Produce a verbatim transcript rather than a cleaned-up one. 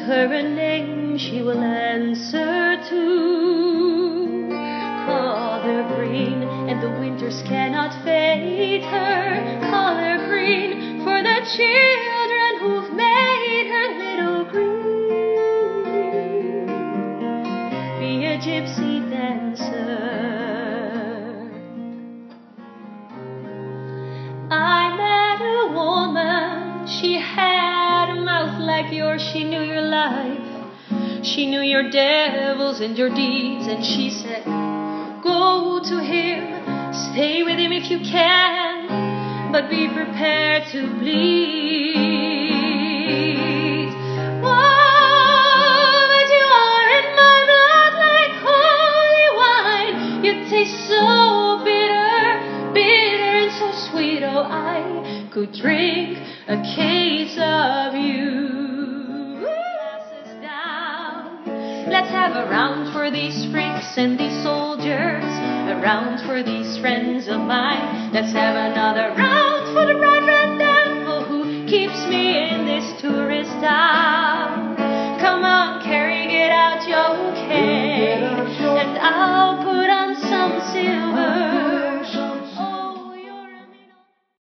her a name she will answer to. Call her green, and the winters cannot fade her. Call her green for the children who've made her little green. Be a gypsy dancer. I met a woman, she had a mouth like yours. She knew your life, she knew your devils and your deeds, and she said, go to him, stay with him if you can, but be prepared to bleed. Oh, but you are in my blood like holy wine. You taste so bitter, bitter and so sweet. Oh, I could drink a case of you. Glasses down. Let's have a round for these freaks and these soldiers, a round for these friends of mine. Let's have another round for the bright red devil who keeps me in this tourist town. Come on, Carrie, get out your